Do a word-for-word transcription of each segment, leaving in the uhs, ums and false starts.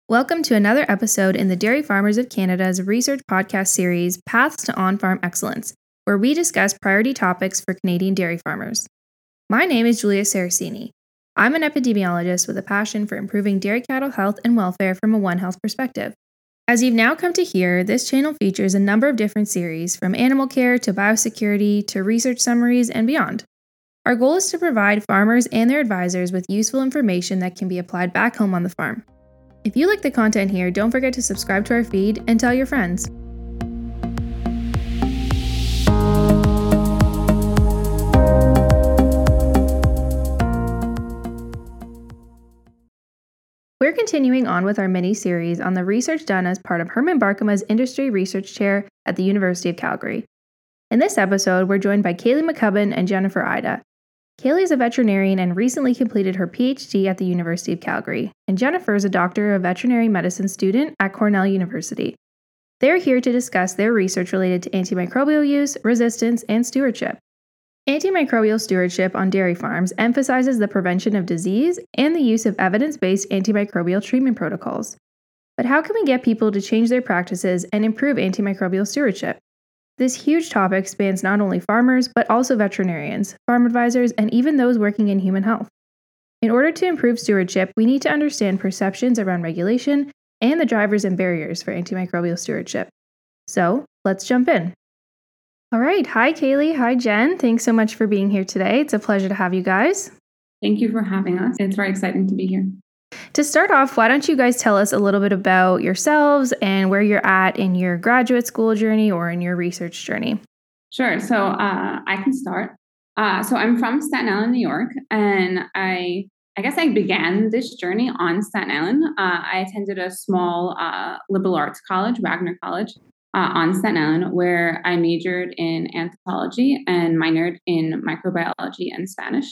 Welcome to another episode in the Dairy Farmers of Canada's research podcast series, Paths to On-Farm Excellence, where we discuss priority topics for Canadian dairy farmers. My name is Julia Saracini. I'm an epidemiologist with a passion for improving dairy cattle health and welfare from a One Health perspective. As you've now come to hear, this channel features a number of different series, from animal care to biosecurity to research summaries and beyond. Our goal is to provide farmers and their advisors with useful information that can be applied back home on the farm. If you like the content here, don't forget to subscribe to our feed and tell your friends. We're continuing on with our mini-series on the research done as part of Herman Barkema's Industry Research Chair at the University of Calgary. In this episode, we're joined by Kaylee McCubbin and Jennifer Ida. Kaylee is a veterinarian and recently completed her P H D at the University of Calgary, and Jennifer is a Doctor of Veterinary Medicine student at Cornell University. They're here to discuss their research related to antimicrobial use, resistance, and stewardship. Antimicrobial stewardship on dairy farms emphasizes the prevention of disease and the use of evidence-based antimicrobial treatment protocols. But how can we get people to change their practices and improve antimicrobial stewardship? This huge topic spans not only farmers, but also veterinarians, farm advisors, and even those working in human health. In order to improve stewardship, we need to understand perceptions around regulation and the drivers and barriers for antimicrobial stewardship. So, let's jump in. All right. Hi, Kaylee. Hi, Jen. Thanks so much for being here today. It's a pleasure to have you guys. Thank you for having us. It's very exciting to be here. To start off, why don't you guys tell us a little bit about yourselves and where you're at in your graduate school journey or in your research journey? Sure. So uh, I can start. Uh, so I'm from Staten Island, New York, and I I guess I began this journey on Staten Island. Uh, I attended a small uh, liberal arts college, Wagner College, uh, on Staten Island, where I majored in anthropology and minored in microbiology and Spanish.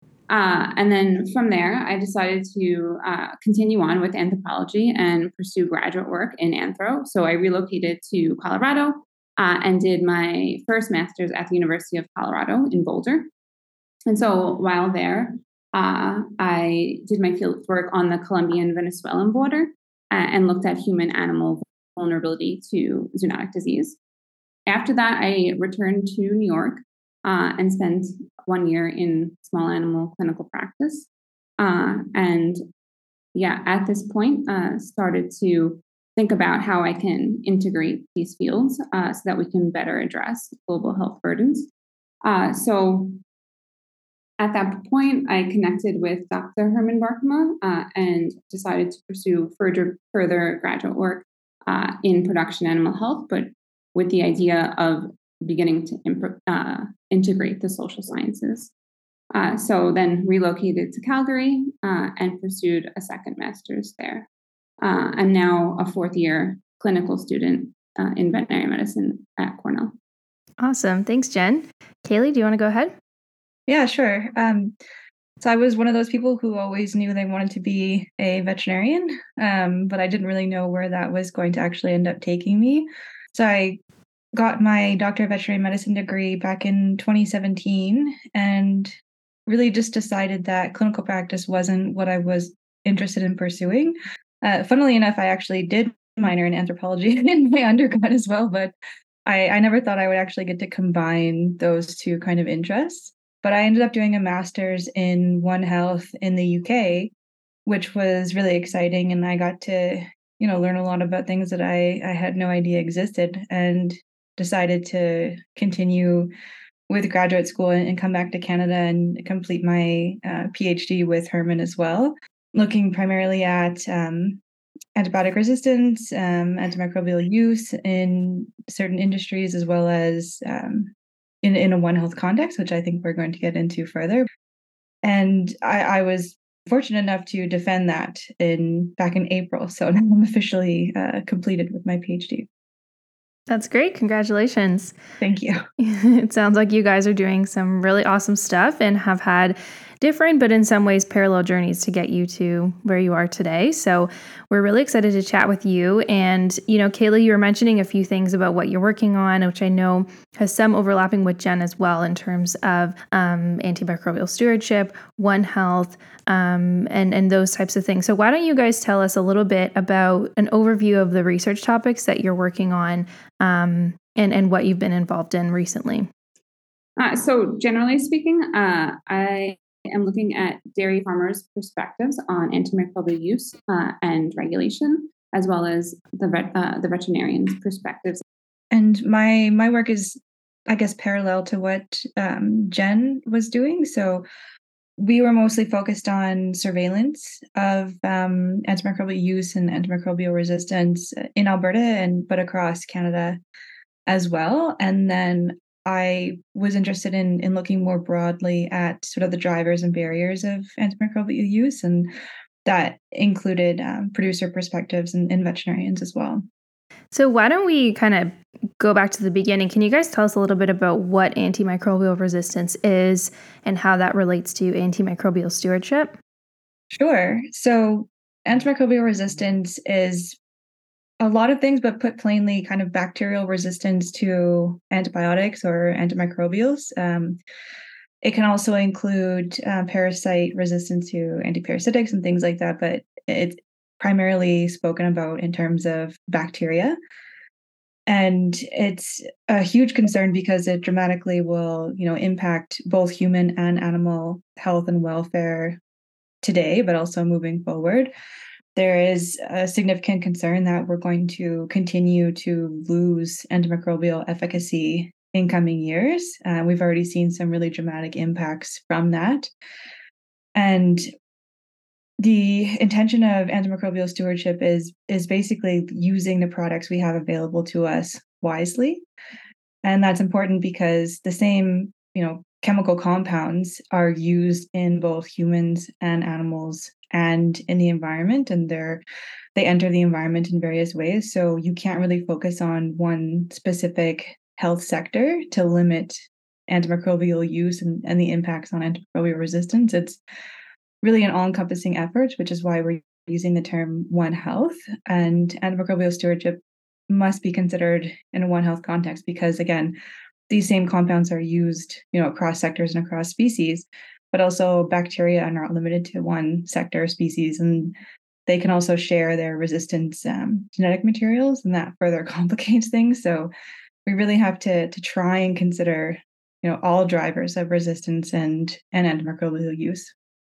Uh, and then from there, I decided to uh, continue on with anthropology and pursue graduate work in anthro. So I relocated to Colorado uh, and did my first master's at the University of Colorado in Boulder. And so while there, uh, I did my field work on the Colombian-Venezuelan border uh, and looked at human-animal vulnerability to zoonotic disease. After that, I returned to New York Uh, and spent one year in small animal clinical practice. Uh, and yeah, at this point, uh, started to think about how I can integrate these fields uh, so that we can better address global health burdens. Uh, so at that point, I connected with Doctor Herman Barkema uh, and decided to pursue further, further graduate work uh, in production animal health, but with the idea of beginning to imp- uh, integrate the social sciences. Uh, so then relocated to Calgary uh, and pursued a second master's there. Uh, I'm now a fourth year clinical student uh, in veterinary medicine at Cornell. Awesome. Thanks, Jen. Kaylee, do you want to go ahead? Yeah, sure. Um, so I was one of those people who always knew they wanted to be a veterinarian, um, but I didn't really know where that was going to actually end up taking me. So I got my Doctor of Veterinary Medicine degree back in twenty seventeen and really just decided that clinical practice wasn't what I was interested in pursuing. Uh, funnily enough, I actually did minor in anthropology in my undergrad as well, but I, I never thought I would actually get to combine those two kind of interests. But I ended up doing a master's in One Health in the U K, which was really exciting. And I got to, you know, learn a lot about things that I, I had no idea existed, and decided to continue with graduate school and, and come back to Canada and complete my uh, P H D with Herman as well, looking primarily at um, antibiotic resistance, um, antimicrobial use in certain industries, as well as um, in, in a One Health context, which I think we're going to get into further. And I, I was fortunate enough to defend that in back in April. So now I'm officially uh, completed with my P H D. That's great. Congratulations. Thank you. It sounds like you guys are doing some really awesome stuff and have had different, but in some ways parallel journeys to get you to where you are today. So we're really excited to chat with you. And, you know, Kayla, you were mentioning a few things about what you're working on, which I know has some overlapping with Jen as well in terms of um, antimicrobial stewardship, One Health, um, and, and those types of things. So why don't you guys tell us a little bit about an overview of the research topics that you're working on um, and, and what you've been involved in recently? Uh, so generally speaking, uh, I am looking at dairy farmers' perspectives on antimicrobial use uh, and regulation, as well as the vet, uh, the veterinarians' perspectives. And my my work is, I guess, parallel to what um, Jen was doing. So we were mostly focused on surveillance of um, antimicrobial use and antimicrobial resistance in Alberta and but across Canada as well. And then I was interested in in looking more broadly at sort of the drivers and barriers of antimicrobial use, and that included um, producer perspectives and, and veterinarians as well. So why don't we kind of go back to the beginning? Can you guys tell us a little bit about what antimicrobial resistance is and how that relates to antimicrobial stewardship? Sure. So antimicrobial resistance is a lot of things, but put plainly, kind of bacterial resistance to antibiotics or antimicrobials. Um, it can also include uh, parasite resistance to antiparasitics and things like that, but it's primarily spoken about in terms of bacteria. And it's a huge concern because it dramatically will, you know, impact both human and animal health and welfare today, but also moving forward. There is a significant concern that we're going to continue to lose antimicrobial efficacy in coming years. Uh, we've already seen some really dramatic impacts from that. And the intention of antimicrobial stewardship is, is basically using the products we have available to us wisely. And that's important because the same, you know, chemical compounds are used in both humans and animals and in the environment, and they're they enter the environment in various ways. So you can't really focus on one specific health sector to limit antimicrobial use and, and the impacts on antimicrobial resistance. It's really an all-encompassing effort, which is why we're using the term One Health. And antimicrobial stewardship must be considered in a One Health context because, again, these same compounds are used, you know, across sectors and across species, but also bacteria are not limited to one sector or species, and they can also share their resistance um, genetic materials, and that further complicates things. So we really have to to try and consider, you know, all drivers of resistance and and antimicrobial use.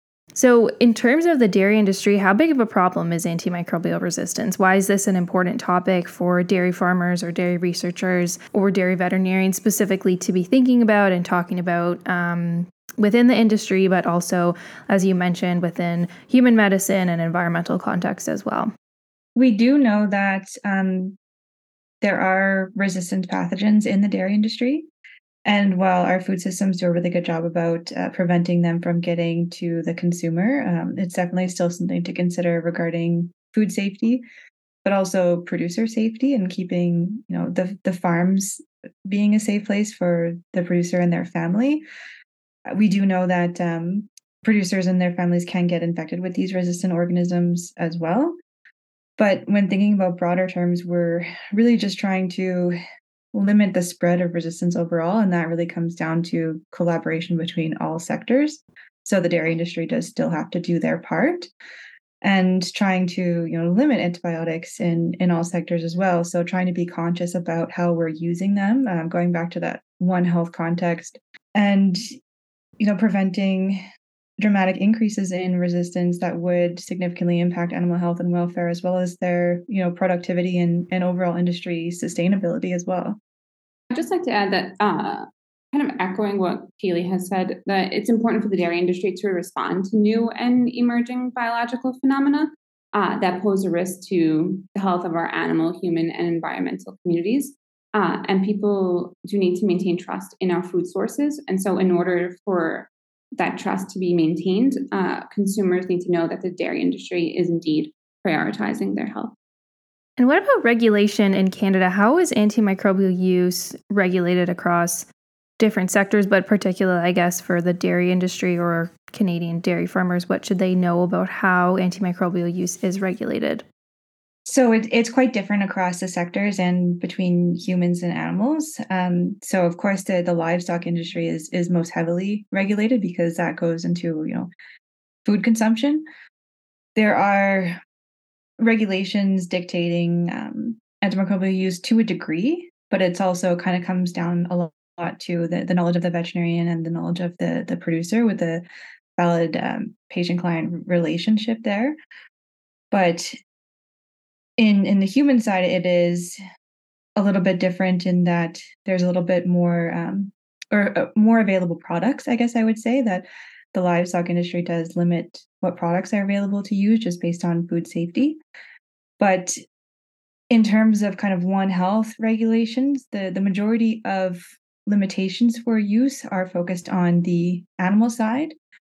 So in terms of the dairy industry, how big of a problem is antimicrobial resistance? Why is this an important topic for dairy farmers or dairy researchers or dairy veterinarians specifically to be thinking about and talking about um, within the industry, but also, as you mentioned, within human medicine and environmental context as well? We do know that um, there are resistant pathogens in the dairy industry. And while our food systems do a really good job about uh, preventing them from getting to the consumer, um, it's definitely still something to consider regarding food safety, but also producer safety and keeping, you know, the the farms being a safe place for the producer and their family. We do know that um, producers and their families can get infected with these resistant organisms as well. But when thinking about broader terms, we're really just trying to limit the spread of resistance overall. And that really comes down to collaboration between all sectors. So the dairy industry does still have to do their part and trying to, you know, limit antibiotics in, in all sectors as well. So trying to be conscious about how we're using them, um, going back to that One Health context and, you know, preventing dramatic increases in resistance that would significantly impact animal health and welfare, as well as their, you know, productivity and, and overall industry sustainability as well. I'd just like to add that, uh, kind of echoing what Kaylee has said, that it's important for the dairy industry to respond to new and emerging biological phenomena uh, that pose a risk to the health of our animal, human, and environmental communities. Uh, and people do need to maintain trust in our food sources. And so in order for that trust to be maintained, uh, consumers need to know that the dairy industry is indeed prioritizing their health. And what about regulation in Canada? How is antimicrobial use regulated across different sectors, but particularly, I guess, for the dairy industry or Canadian dairy farmers, what should they know about how antimicrobial use is regulated? So it, it's quite different across the sectors and between humans and animals. Um, so of course, the, the livestock industry is is most heavily regulated because that goes into, you know, food consumption. There are regulations dictating um, antimicrobial use to a degree, but it's also kind of comes down a lot to the, the knowledge of the veterinarian and the knowledge of the the producer with a valid um, patient-client relationship there. But in in the human side, it is a little bit different in that there's a little bit more um, or uh, more available products, I guess I would say, that the livestock industry does limit what products are available to use just based on food safety. But in terms of kind of One Health regulations, the, the majority of limitations for use are focused on the animal side,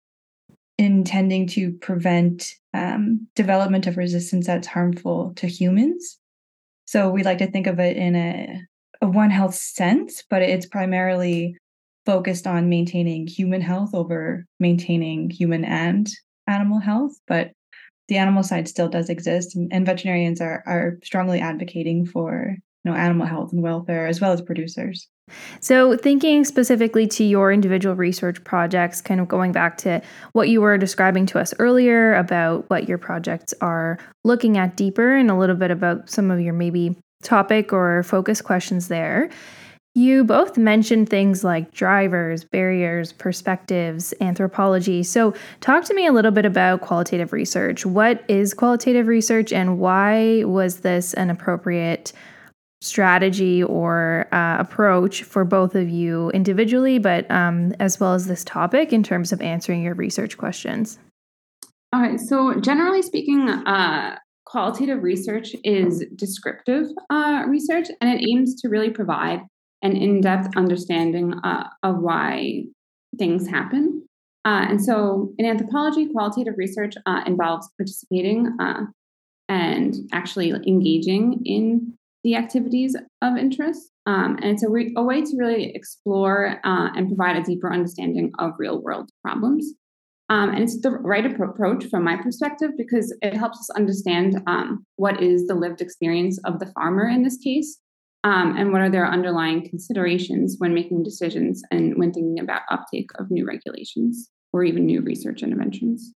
intending to prevent um, development of resistance that's harmful to humans. So we like to think of it in a, a One Health sense, but it's primarily focused on maintaining human health over maintaining human and animal health. But the animal side still does exist, and, and veterinarians are are strongly advocating for, you know, animal health and welfare as well as producers. So thinking specifically to your individual research projects, kind of going back to what you were describing to us earlier about what your projects are looking at deeper and a little bit about some of your maybe topic or focus questions there. You both mentioned things like drivers, barriers, perspectives, anthropology. So talk to me a little bit about qualitative research. What is qualitative research and why was this an appropriate strategy or uh, approach for both of you individually, but um, as well as this topic in terms of answering your research questions? All right. So generally speaking, uh, qualitative research is descriptive uh, research, and it aims to really provide an in-depth understanding uh, of why things happen. Uh, and so in anthropology, qualitative research uh, involves participating uh, and actually engaging in the activities of interest. Um, and it's a, re- a way to really explore uh, and provide a deeper understanding of real world problems. Um, and it's the right appro- approach from my perspective because it helps us understand um, what is the lived experience of the farmer in this case, um, and what are their underlying considerations when making decisions and when thinking about uptake of new regulations or even new research interventions.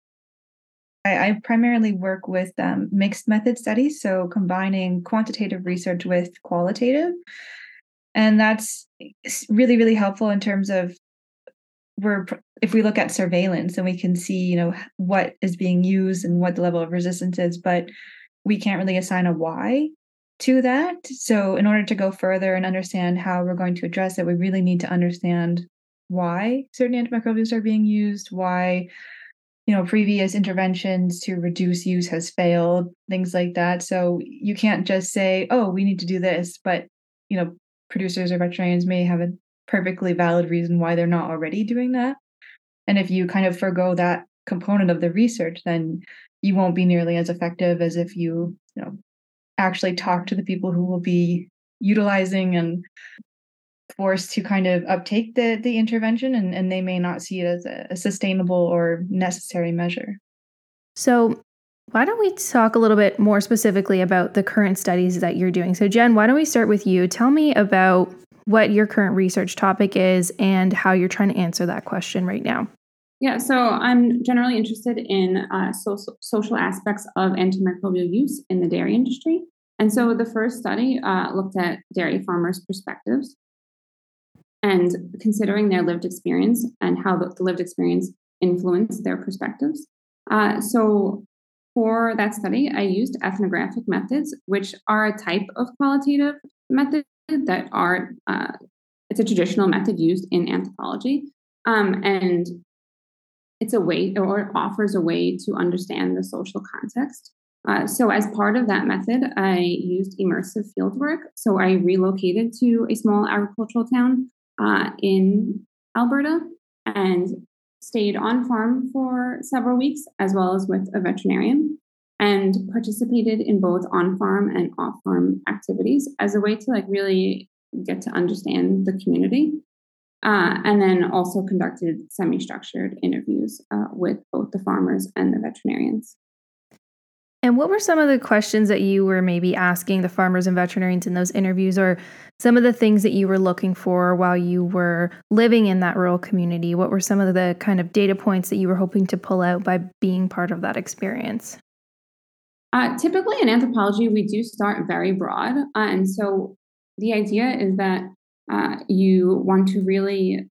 I, I primarily work with um, mixed method studies, so combining quantitative research with qualitative. And that's really, really helpful in terms of we're if we look at surveillance and we can see, you know, what is being used and what the level of resistance is, but we can't really assign a why to that. So in order to go further and understand how we're going to address it, we really need to understand why certain antimicrobials are being used, why, you know, previous interventions to reduce use has failed, things like that. So you can't just say, oh, we need to do this, but, you know, producers or veterinarians may have a perfectly valid reason why they're not already doing that. And if you kind of forgo that component of the research, then you won't be nearly as effective as if you, you know, actually talk to the people who will be utilizing and forced to kind of uptake the the intervention, and, and they may not see it as a, a sustainable or necessary measure. So why don't we talk a little bit more specifically about the current studies that you're doing? So Jen, why don't we start with you? Tell me about what your current research topic is and how you're trying to answer that question right now. Yeah, so I'm generally interested in uh, social, social aspects of antimicrobial use in the dairy industry. And so the first study uh, looked at dairy farmers' perspectives and considering their lived experience and how the, the lived experience influenced their perspectives. Uh, so for that study, I used ethnographic methods, which are a type of qualitative method that are, uh, it's a traditional method used in anthropology. Um, and it's a way or offers a way to understand the social context. Uh, so as part of that method, I used immersive fieldwork. So I relocated to a small agricultural town uh, in Alberta and stayed on farm for several weeks, as well as with a veterinarian, and participated in both on-farm and off-farm activities as a way to like really get to understand the community. uh, and then also conducted semi-structured interviews uh, with both the farmers and the veterinarians. And what were some of the questions that you were maybe asking the farmers and veterinarians in those interviews, or some of the things that you were looking for while you were living in that rural community? What were some of the kind of data points that you were hoping to pull out by being part of that experience? Uh, typically in anthropology, we do start very broad. Uh, and so the idea is that uh, you want to really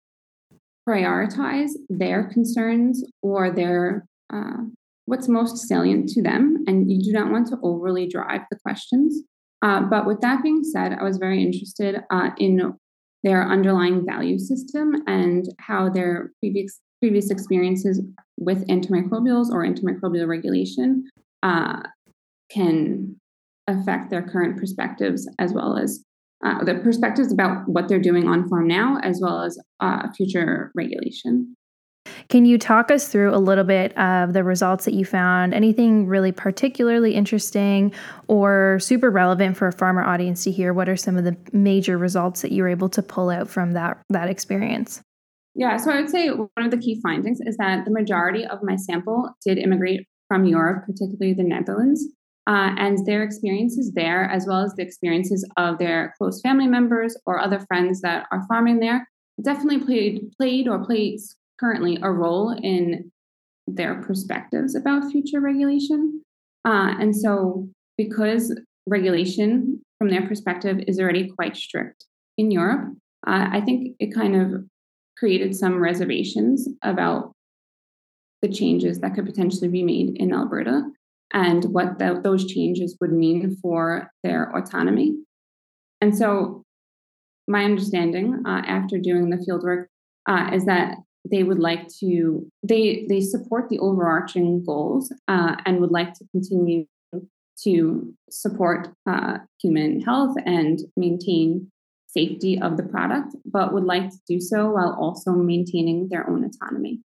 prioritize their concerns or their uh, what's most salient to them, and you do not want to overly drive the questions. Uh, but with that being said, I was very interested uh, in their underlying value system and how their previous previous experiences with antimicrobials or antimicrobial regulation uh, can affect their current perspectives, as well as uh, the perspectives about what they're doing on farm now, as well as uh, future regulation. Can you talk us through a little bit of the results that you found? Anything really particularly interesting or super relevant for a farmer audience to hear? What are some of the major results that you were able to pull out from that, that experience? Yeah, so I would say one of the key findings is that the majority of my sample did immigrate from Europe, particularly the Netherlands, uh, and their experiences there, as well as the experiences of their close family members or other friends that are farming there, definitely played played or plays currently a role in their perspectives about future regulation. Uh, and so, because regulation from their perspective is already quite strict in Europe, uh, I think it kind of created some reservations about the changes that could potentially be made in Alberta and what the, those changes would mean for their autonomy. And so, my understanding uh, after doing the fieldwork uh, is that they would like to they they support the overarching goals uh, and would like to continue to support uh, human health and maintain safety of the product, but would like to do so while also maintaining their own autonomy.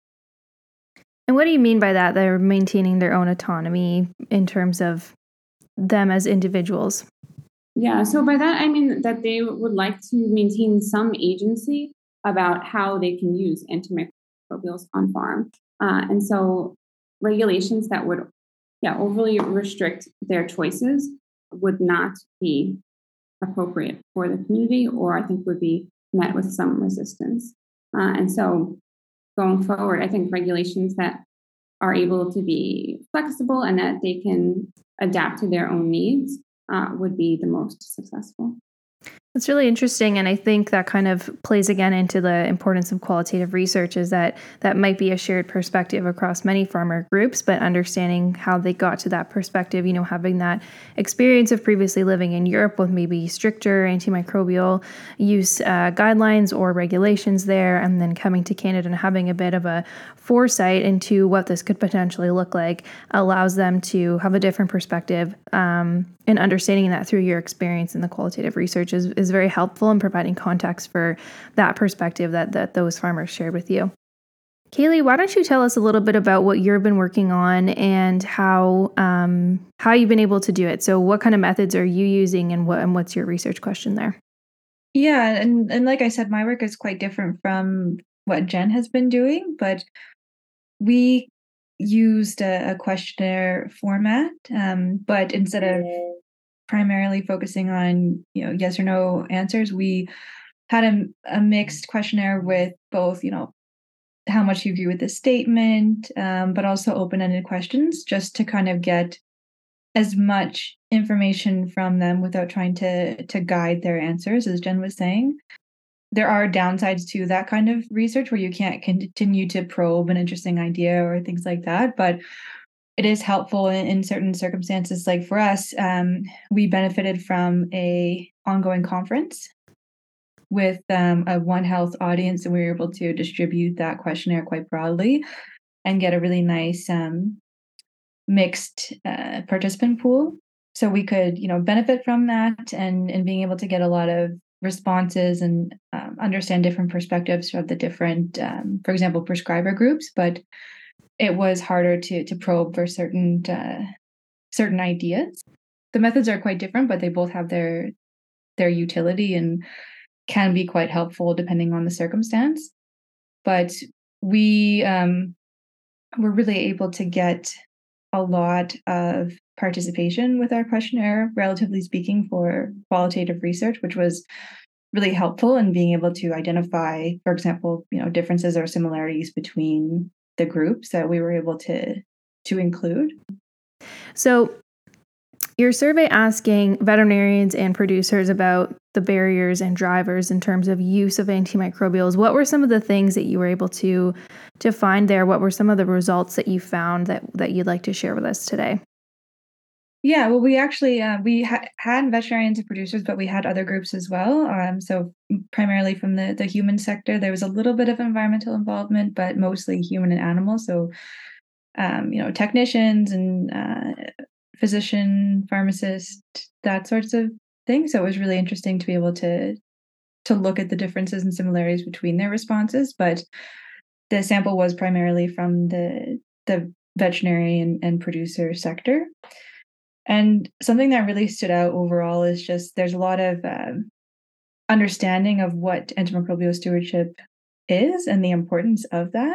And what do you mean by that? They're maintaining their own autonomy in terms of them as individuals? Yeah, so by that I mean that they would like to maintain some agency about how they can use antimicrobials on farm. Uh, and so regulations that would yeah, overly restrict their choices would not be appropriate for the community, or I think would be met with some resistance. Uh, and so going forward, I think regulations that are able to be flexible and that they can adapt to their own needs uh, would be the most successful. It's really interesting, and I think that kind of plays again into the importance of qualitative research, is that that might be a shared perspective across many farmer groups, but understanding how they got to that perspective, you know, having that experience of previously living in Europe with maybe stricter antimicrobial use uh, guidelines or regulations there, and then coming to Canada and having a bit of a foresight into what this could potentially look like allows them to have a different perspective, um, and understanding that through your experience in the qualitative research is, is very helpful in providing context for that perspective that, that those farmers shared with you. Kaylee, why don't you tell us a little bit about what you've been working on and how um, how you've been able to do it? So what kind of methods are you using, and what and what's your research question there? Yeah, and, and like I said, my work is quite different from what Jen has been doing, but we used a, a questionnaire format, um, but instead of primarily focusing on, you know, yes or no answers, we had a, a mixed questionnaire with both, you know, how much you agree with the statement, um, but also open-ended questions, just to kind of get as much information from them without trying to to guide their answers, as Jen was saying. There are downsides to that kind of research where you can't continue to probe an interesting idea or things like that, but it is helpful in, in certain circumstances. Like for us, um, we benefited from a ongoing conference with um, a One Health audience, and we were able to distribute that questionnaire quite broadly and get a really nice um, mixed uh, participant pool. So we could, you know, benefit from that, and and being able to get a lot of responses and um, understand different perspectives of the different, um, for example, prescriber groups. But it was harder to to probe for certain uh, certain ideas. The methods are quite different, but they both have their their utility and can be quite helpful depending on the circumstance. But we um, were really able to get a lot of participation with our questionnaire, relatively speaking, for qualitative research, which was really helpful in being able to identify, for example, you know, differences or similarities between the groups that we were able to to include. So your survey asking veterinarians and producers about the barriers and drivers in terms of use of antimicrobials. What were some of the things that you were able to to find there? What were some of the results that you found that, that you'd like to share with us today? Yeah, well, we actually uh, we ha- had veterinarians and producers, but we had other groups as well. Um, so primarily from the the human sector, there was a little bit of environmental involvement, but mostly human and animal. So um, you know, technicians and uh, physician, pharmacist, that sorts of thing. So it was really interesting to be able to to look at the differences and similarities between their responses. But the sample was primarily from the the veterinary and, and producer sector. And something that really stood out overall is just there's a lot of um, understanding of what antimicrobial stewardship is and the importance of that.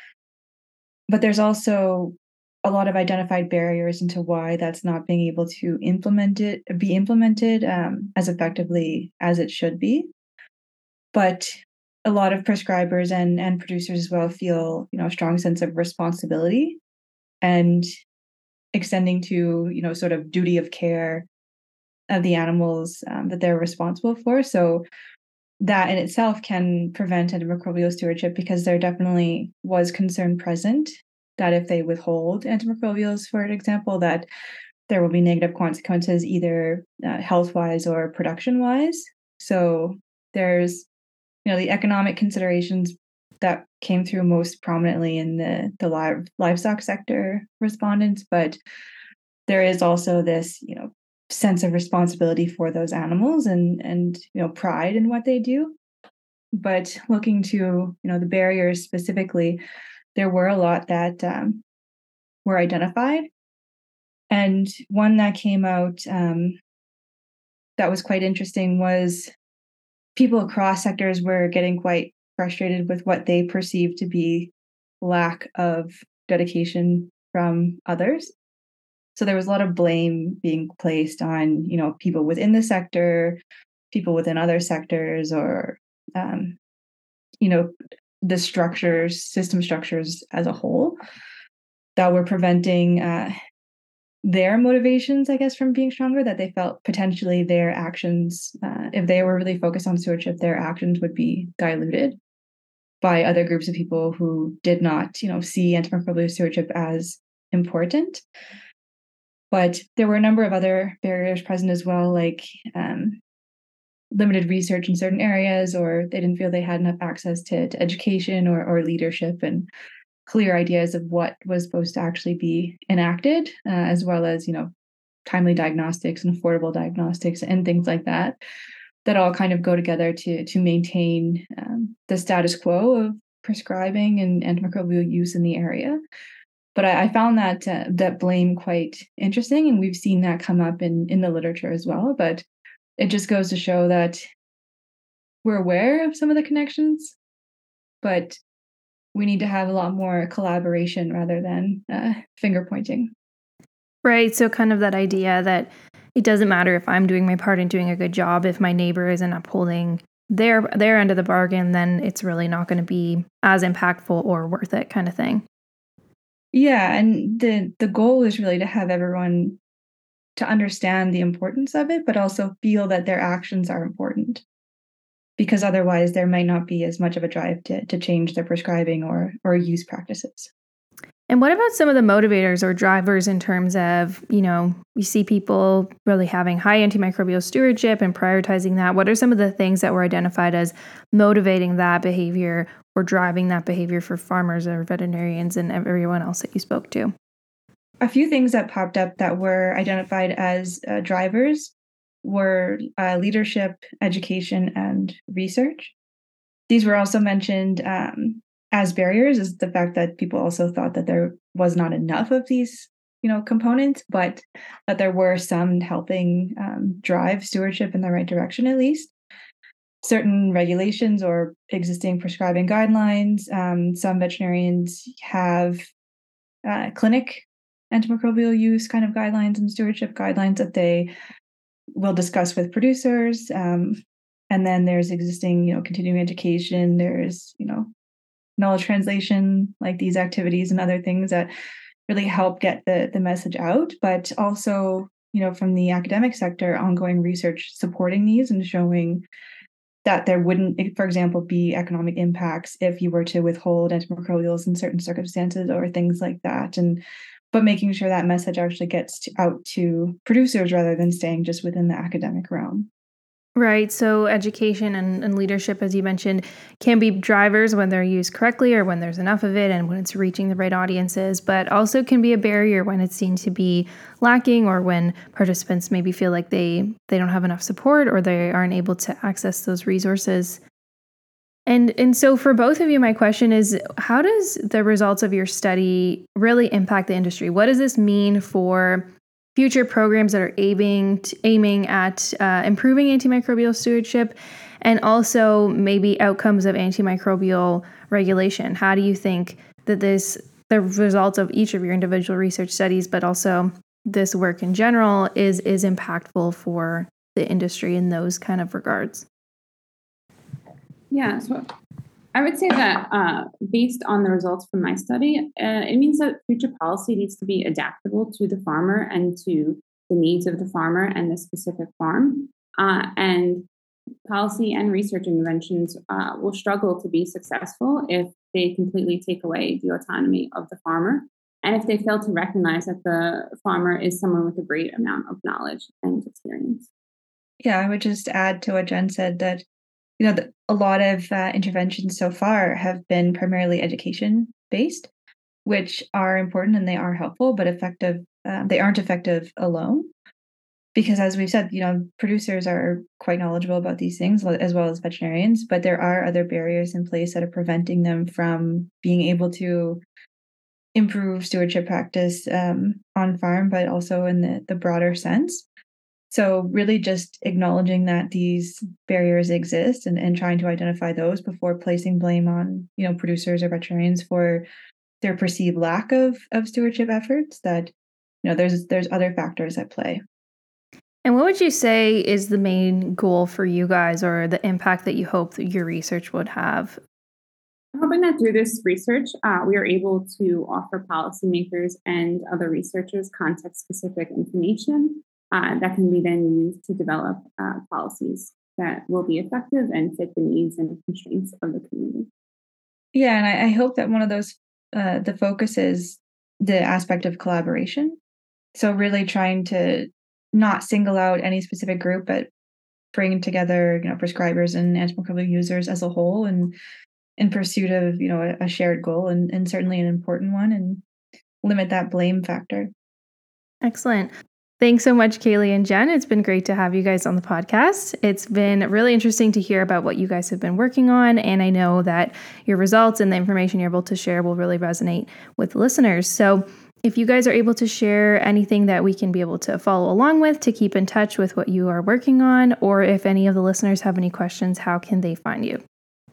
But there's also a lot of identified barriers into why that's not being able to implement it, be implemented um, as effectively as it should be. But a lot of prescribers and, and producers as well feel, you know, a strong sense of responsibility and extending to, you know, sort of duty of care of the animals um, that they're responsible for. So that in itself can prevent antimicrobial stewardship because there definitely was concern present that if they withhold antimicrobials, for example, that there will be negative consequences either uh, health-wise or production-wise. So there's, you know, the economic considerations that came through most prominently in the the live, livestock sector respondents, but there is also this, you know, sense of responsibility for those animals and and you know pride in what they do. But looking to, you know, the barriers specifically, there were a lot that um, were identified, and one that came out um, that was quite interesting was people across sectors were getting quite frustrated with what they perceived to be lack of dedication from others. So there was a lot of blame being placed on, you know, people within the sector, people within other sectors, or, um, you know, the structures, system structures as a whole that were preventing uh, their motivations, I guess, from being stronger, that they felt potentially their actions, uh, if they were really focused on stewardship, their actions would be diluted by other groups of people who did not, you know, see antimicrobial stewardship as important. But there were a number of other barriers present as well, like um, limited research in certain areas, or they didn't feel they had enough access to, to education or, or leadership and clear ideas of what was supposed to actually be enacted, uh, as well as, you know, timely diagnostics and affordable diagnostics and things like that, that all kind of go together to, to maintain um, the status quo of prescribing and antimicrobial use in the area. But I, I found that uh, that blame quite interesting, and we've seen that come up in, in the literature as well. But it just goes to show that we're aware of some of the connections, but we need to have a lot more collaboration rather than uh, finger pointing. Right. So kind of that idea that it doesn't matter if I'm doing my part and doing a good job. If my neighbor isn't upholding their their end of the bargain, then it's really not going to be as impactful or worth it, kind of thing. Yeah, and the the goal is really to have everyone to understand the importance of it, but also feel that their actions are important. Because otherwise there might not be as much of a drive to to change their prescribing or or use practices. And what about some of the motivators or drivers in terms of, you know, you see people really having high antimicrobial stewardship and prioritizing that? What are some of the things that were identified as motivating that behavior or driving that behavior for farmers or veterinarians and everyone else that you spoke to? A few things that popped up that were identified as uh, drivers were uh, leadership, education, and research. These were also mentioned um, as barriers, is the fact that people also thought that there was not enough of these, you know, components, but that there were some helping um, drive stewardship in the right direction at least. certain regulations or existing prescribing guidelines. Um, some veterinarians have uh, clinic antimicrobial use kind of guidelines and stewardship guidelines that they will discuss with producers. Um, and then there's existing, you know, continuing education. There's, you know, knowledge translation, like these activities and other things that really help get the, the message out. But also, you know, from the academic sector, ongoing research supporting these and showing that there wouldn't, for example, be economic impacts if you were to withhold antimicrobials in certain circumstances or things like that. And but making sure that message actually gets to, out to producers rather than staying just within the academic realm. Right. So education and, and leadership, as you mentioned, can be drivers when they're used correctly or when there's enough of it and when it's reaching the right audiences, but also can be a barrier when it's seen to be lacking or when participants maybe feel like they, they don't have enough support or they aren't able to access those resources. And and so for both of you, my question is, how does the results of your study really impact the industry? What does this mean for future programs that are aiming to, aiming at uh, improving antimicrobial stewardship and also maybe outcomes of antimicrobial regulation? How do you think that this, the results of each of your individual research studies, but also this work in general, is is impactful for the industry in those kind of regards? Yeah, so I would say that uh, based on the results from my study, uh, it means that future policy needs to be adaptable to the farmer and to the needs of the farmer and the specific farm. Uh, and policy and research interventions uh, will struggle to be successful if they completely take away the autonomy of the farmer and if they fail to recognize that the farmer is someone with a great amount of knowledge and experience. Yeah, I would just add to what Jen said that You know, the, a lot of uh, interventions so far have been primarily education-based, which are important and they are helpful, but effective. Uh, they aren't effective alone, because as we've said, you know, producers are quite knowledgeable about these things as well as veterinarians, but there are other barriers in place that are preventing them from being able to improve stewardship practice um, on farm, but also in the, the broader sense. So really just acknowledging that these barriers exist and, and trying to identify those before placing blame on, you know, producers or veterinarians for their perceived lack of, of stewardship efforts, that, you know, there's there's other factors at play. And what would you say is the main goal for you guys, or the impact that you hope that your research would have? I'm hoping that through this research, uh, we are able to offer policymakers and other researchers context-specific information Uh, that can be then used to develop uh, policies that will be effective and fit the needs and constraints of the community. Yeah, and I, I hope that one of those, uh, the focus is the aspect of collaboration. So really trying to not single out any specific group, but bring together, you know, prescribers and antimicrobial users as a whole, and in pursuit of, you know, a, a shared goal, and, and certainly an important one, and limit that blame factor. Excellent. Thanks so much, Kaylee and Jen. It's been great to have you guys on the podcast. It's been really interesting to hear about what you guys have been working on, and I know that your results and the information you're able to share will really resonate with listeners. So if you guys are able to share anything that we can be able to follow along with to keep in touch with what you are working on, or if any of the listeners have any questions, how can they find you?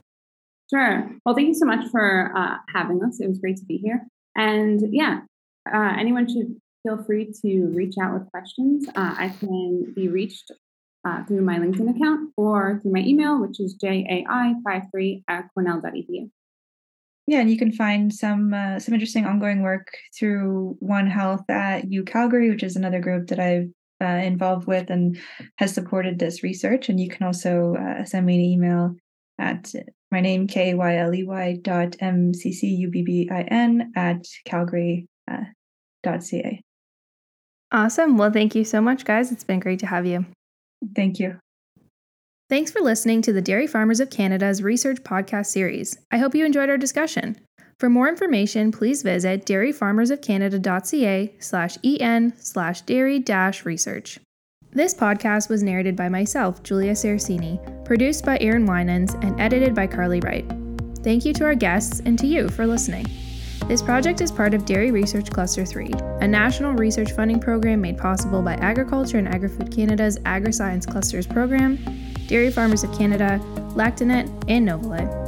Sure. Well, thank you so much for uh, having us. It was great to be here. And yeah, uh, anyone should feel free to reach out with questions. Uh, I can be reached uh, through my LinkedIn account or through my email, which is jai fifty-three at cornell dot e d u. Yeah, and you can find some uh, some interesting ongoing work through One Health at U Calgary, which is another group that I've uh, involved with and has supported this research. And you can also uh, send me an email at my name, K Y L E Y dot M C C U B B I N at calgary dot c a. Awesome. Well, thank you so much, guys. It's been great to have you. Thank you. Thanks for listening to the Dairy Farmers of Canada's Research Podcast Series. I hope you enjoyed our discussion. For more information, please visit dairy farmers of canada dot c a slash en slash dairy dash research. This podcast was narrated by myself, Julia Saracini, produced by Aaron Winans, and edited by Carly Wright. Thank you to our guests and to you for listening. This project is part of Dairy Research Cluster three, a national research funding program made possible by Agriculture and Agri-Food Canada's Agri-Science Clusters program, Dairy Farmers of Canada, Lactanet, and Novolet.